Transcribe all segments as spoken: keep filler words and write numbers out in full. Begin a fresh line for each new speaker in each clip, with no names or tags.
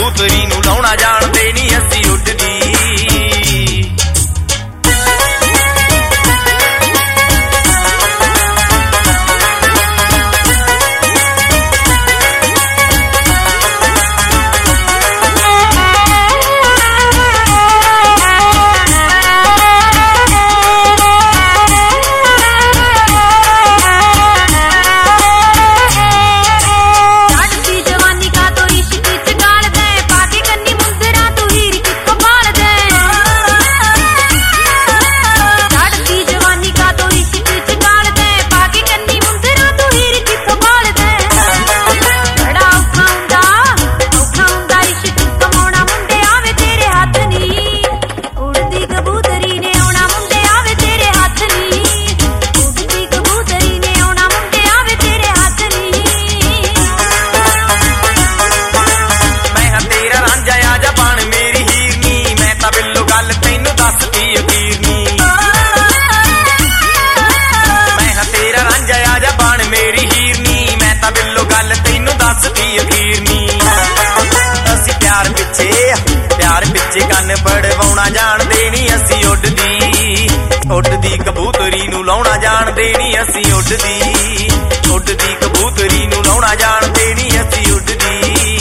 ਕਬੂਤਰੀ ਨੂੰ ਲਾਉਣਾ ਜਾਣਦੇ ਨੀ ਅਸੀਂ ਉੱਡਦੀ। ਪਿਆਰ ਪਿੱਛੇ ਕੰਨ ਪੜਵਾਉਣਾ ਜਾਣਦੇ ਨੀ ਅਸੀਂ ਉੱਡਦੀ। ਉੱਡਦੀ ਕਬੂਤਰੀ ਨੂੰ ਲਾਉਣਾ ਜਾਣਦੇ ਨੀ ਅਸੀਂ ਉੱਡਦੀ। ਉੱਡਦੀ ਕਬੂਤਰੀ ਨੂੰ ਲਾਉਣਾ ਜਾਣਦੇ ਨੀ ਅਸੀਂ ਉੱਡਦੀ।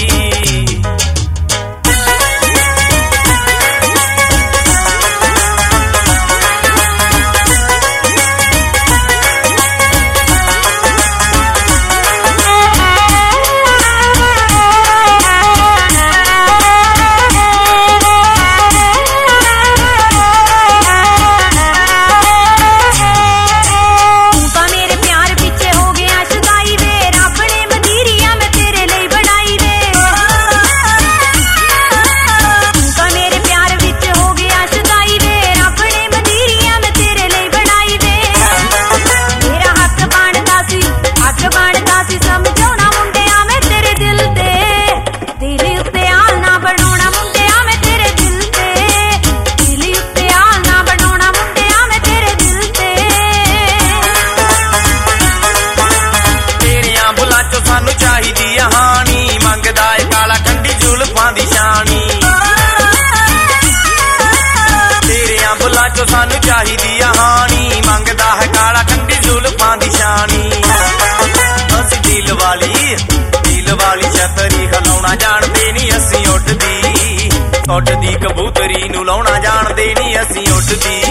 ਸਾਨੂੰ ਚਾਹੀਦੀ ਆ ਹਾਣੀ ਮੰਗਦਾ ਹੈ ਕਾਲਾ ਕੰਢੀ ਜ਼ੁਲਫਾਂ ਦੀ ਸ਼ਾਨੀ। ਅਸੀਂ ਦਿਲ ਵਾਲੀ ਦਿਲ ਵਾਲੀ ਛਤਰੀ ਹਿਲਾਉਣਾ ਜਾਣਦੇ ਨੀ ਅਸੀਂ ਉੱਡਦੀ। ਉੱਡਦੀ ਕਬੂਤਰੀ ਨੂੰ ਲਾਉਣਾ ਜਾਣਦੇ ਨੀ ਅਸੀਂ ਉੱਡਦੀ।